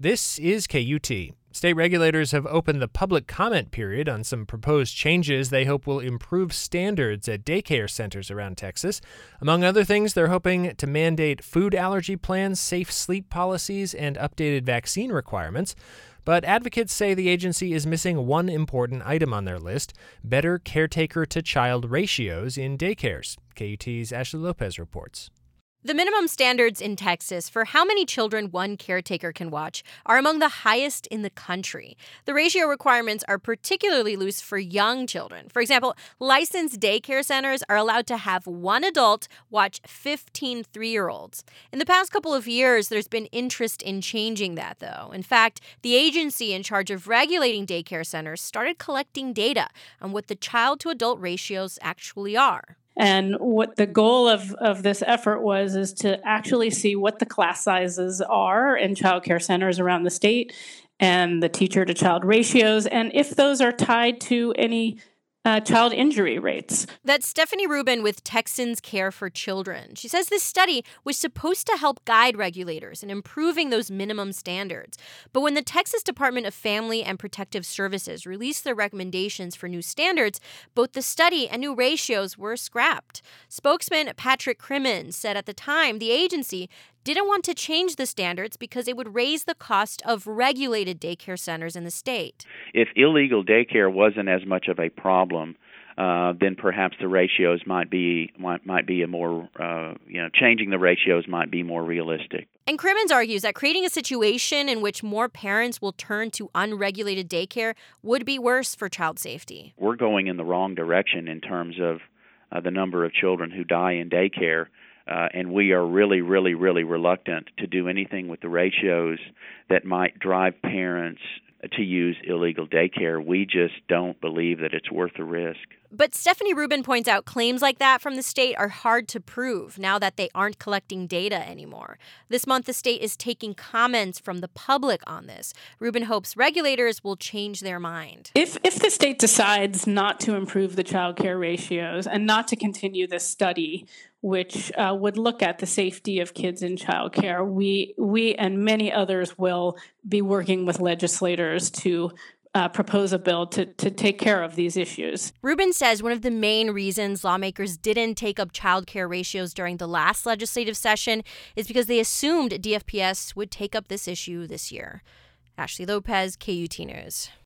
This is KUT. State regulators have opened the public comment period on some proposed changes they hope will improve standards at daycare centers around Texas. Among other things, they're hoping to mandate food allergy plans, safe sleep policies, and updated vaccine requirements. But advocates say the agency is missing one important item on their list: better caretaker-to-child ratios in daycares. KUT's Ashley Lopez reports. The minimum standards in Texas for how many children one caretaker can watch are among the highest in the country. The ratio requirements are particularly loose for young children. For example, licensed daycare centers are allowed to have one adult watch 15 3-year-olds. In the past couple of years, there's been interest in changing that, though. In fact, the agency in charge of regulating daycare centers started collecting data on what the child-to-adult ratios actually are. And what the goal of this effort is to actually see what the class sizes are in child care centers around the state and the teacher-to-child ratios, and if those are tied to any child injury rates. That's Stephanie Rubin with Texans Care for Children. She says this study was supposed to help guide regulators in improving those minimum standards. But when the Texas Department of Family and Protective Services released their recommendations for new standards, both the study and new ratios were scrapped. Spokesman Patrick Crimmins said at the time the agency didn't want to change the standards because it would raise the cost of regulated daycare centers in the state. If illegal daycare wasn't as much of a problem, then perhaps the ratios might be a more, changing the ratios might be more realistic. And Crimmins argues that creating a situation in which more parents will turn to unregulated daycare would be worse for child safety. We're going in the wrong direction in terms of the number of children who die in daycare. And we are really, really, really reluctant to do anything with the ratios that might drive parents to use illegal daycare. We just don't believe that it's worth the risk. But Stephanie Rubin points out claims like that from the state are hard to prove now that they aren't collecting data anymore. This month, the state is taking comments from the public on this. Rubin hopes regulators will change their mind. If the state decides not to improve the child care ratios and not to continue this study, which would look at the safety of kids in child care, we and many others will be working with legislators to propose a bill to take care of these issues. Rubin says one of the main reasons lawmakers didn't take up child care ratios during the last legislative session is because they assumed DFPS would take up this issue this year. Ashley Lopez, KUT News.